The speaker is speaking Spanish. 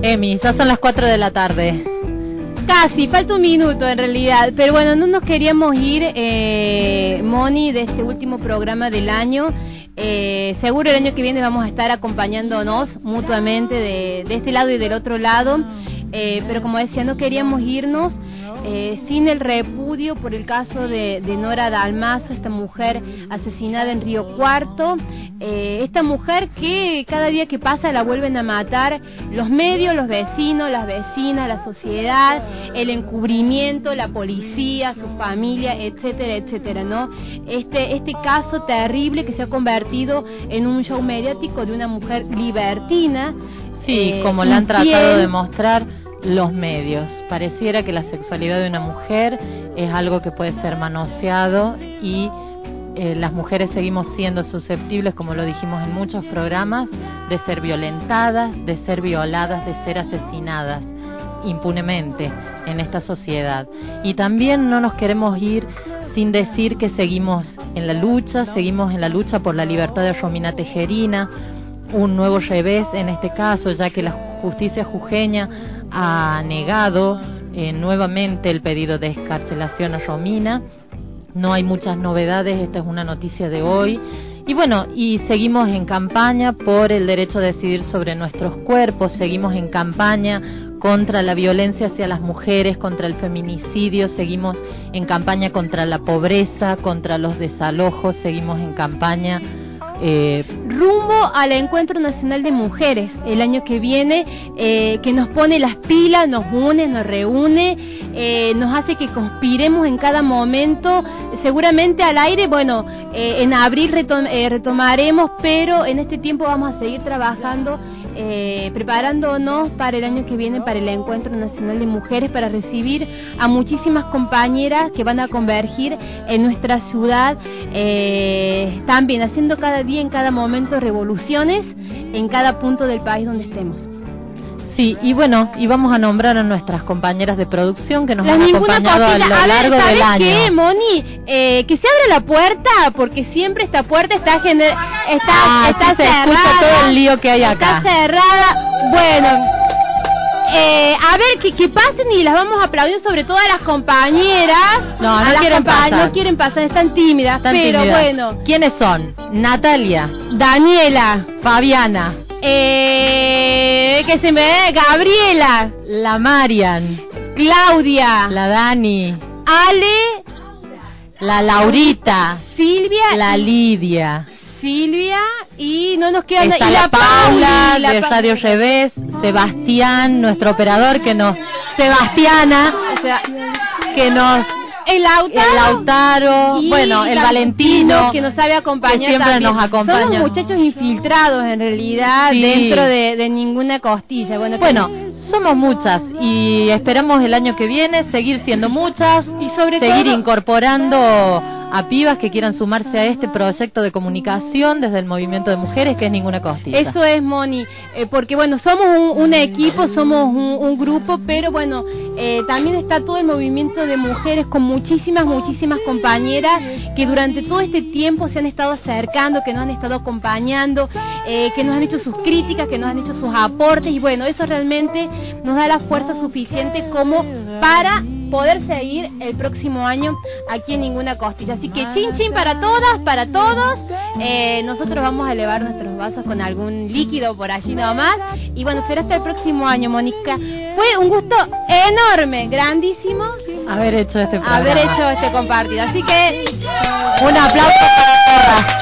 Emi, ya son las 4 de la tarde. Casi, falta un minuto en realidad, pero bueno, no nos queríamos ir, Moni, de este último programa del año. Seguro el año que viene vamos a estar acompañándonos mutuamente de este lado y del otro lado, pero como decía, no queríamos irnos sin el repudio por el caso de Nora Dalmazo, esta mujer asesinada en Río Cuarto, esta mujer que cada día que pasa la vuelven a matar los medios, los vecinos, las vecinas, la sociedad, el encubrimiento, la policía, su familia, etcétera, etcétera, ¿no? Este caso terrible que se ha convertido en un show mediático de una mujer libertina. Sí, como la han tratado de mostrar los medios. Pareciera que la sexualidad de una mujer es algo que puede ser manoseado y las mujeres seguimos siendo susceptibles, como lo dijimos en muchos programas, de ser violentadas, de ser violadas, de ser asesinadas impunemente en esta sociedad. Y también no nos queremos ir sin decir que seguimos en la lucha por la libertad de Romina Tejerina, un nuevo revés en este caso, ya que la justicia jujeña ha negado nuevamente el pedido de excarcelación a Romina. No hay muchas novedades, esta es una noticia de hoy. Y bueno, y seguimos en campaña por el derecho a decidir sobre nuestros cuerpos, seguimos en campaña contra la violencia hacia las mujeres, contra el feminicidio, seguimos en campaña contra la pobreza, contra los desalojos, seguimos en campaña rumbo al Encuentro Nacional de Mujeres el año que viene, que nos pone las pilas, nos une, nos reúne, nos hace que conspiremos en cada momento. Seguramente al aire, bueno, en abril retomaremos, pero en este tiempo vamos a seguir trabajando, preparándonos para el año que viene, para el Encuentro Nacional de Mujeres, para recibir a muchísimas compañeras que van a convergir en nuestra ciudad, también haciendo cada día, en cada momento, revoluciones en cada punto del país donde estemos. Sí, y bueno, y vamos a nombrar a nuestras compañeras de producción que nos han acompañado a lo largo del año. ¿Qué, Moni? Que se abre la puerta, porque siempre esta puerta está cerrada. Se escucha todo el lío que hay acá. Está cerrada. Bueno, a ver, que pasen y las vamos a aplaudir, sobre todo a las compañeras. No quieren pasar. No quieren pasar, están tímidas, pero bueno. ¿Quiénes son? Natalia, Daniela, Fabiana, que se me ve, Gabriela, la Marian, Claudia, la Dani, Ale, la Laurita, Silvia, la Lidia, y no nos queda y la Paula de Radio Revés, Sebastián, nuestro operador que nos el Lautaro, bueno, el Valentino, que nos sabe acompañar, que siempre también nos acompaña. Somos muchachos infiltrados en realidad, sí, dentro de ninguna costilla. Bueno, somos muchas y esperamos el año que viene seguir siendo muchas y sobre seguir todo incorporando a pibas que quieran sumarse a este proyecto de comunicación desde el movimiento de mujeres que es Ninguna Costilla. Eso es, Moni, porque bueno, somos un equipo, somos un grupo, pero bueno, también está todo el movimiento de mujeres con muchísimas compañeras que durante todo este tiempo se han estado acercando, que nos han estado acompañando, que nos han hecho sus críticas, que nos han hecho sus aportes, y bueno, eso realmente nos da la fuerza suficiente como para poder seguir el próximo año aquí en Ninguna Costilla. Así que chin chin para todas, para todos. Nosotros vamos a elevar nuestros vasos con algún líquido por allí nomás. Y bueno, será hasta el próximo año, Mónica. Fue un gusto enorme, grandísimo haber hecho este compartido. Así que un aplauso para todas.